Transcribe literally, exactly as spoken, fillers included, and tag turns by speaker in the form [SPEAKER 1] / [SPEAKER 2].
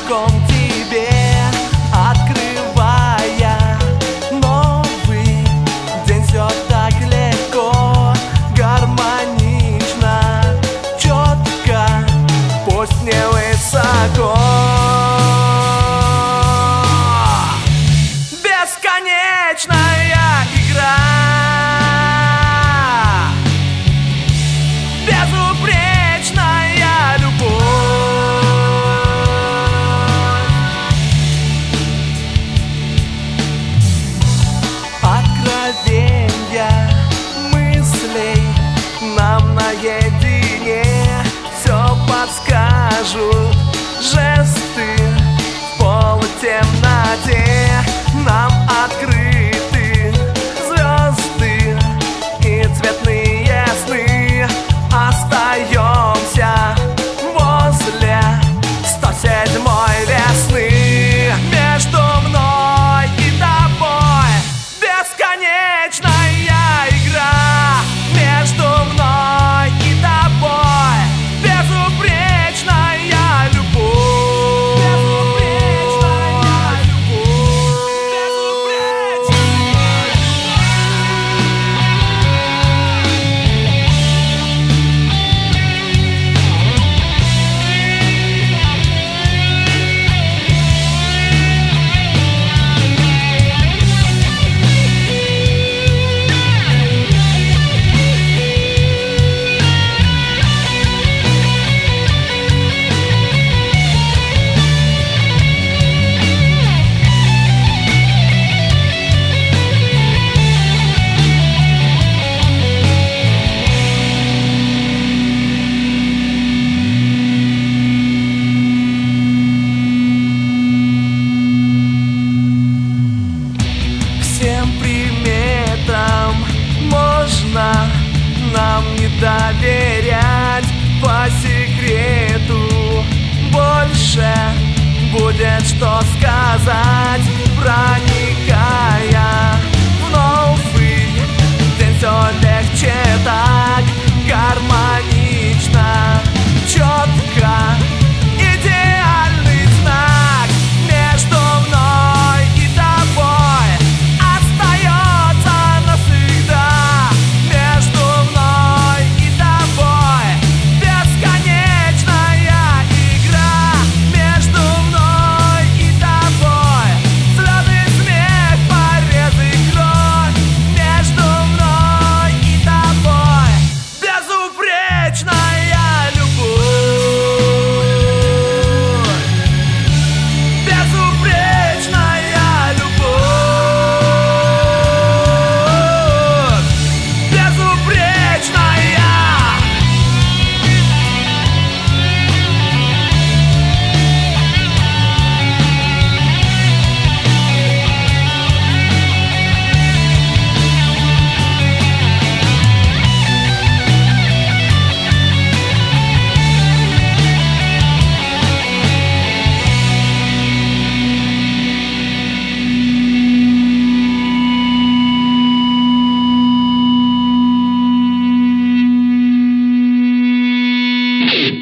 [SPEAKER 1] языком тебе, открывая новый день. Все так легко, гармонично, четко, пусть не высоко. Бесконечная игра, безупречная любовь, откровенья мыслей нам наедине все подскажут жесты в полутемноте. Нам открыты звезды и цветные сны. Остаемся возле сто седьмой весны. Между мной и тобой бесконечная игра. Между мной и тобой безупречная любовь. Безупречная любовь. Всем приметам можно нам не доверять. По секрету больше будет что сказать. Проникая в новый день, все легче так, гармонично, четко, идеальный знак. Между мной и тобой остается навсегда. Между мной и тобой бесконечная игра. Между мной и тобой слезы, смех, порезы, кровь. Между мной и тобой безупречная любовь. Безупречная любовь. Безупречная.
[SPEAKER 2] You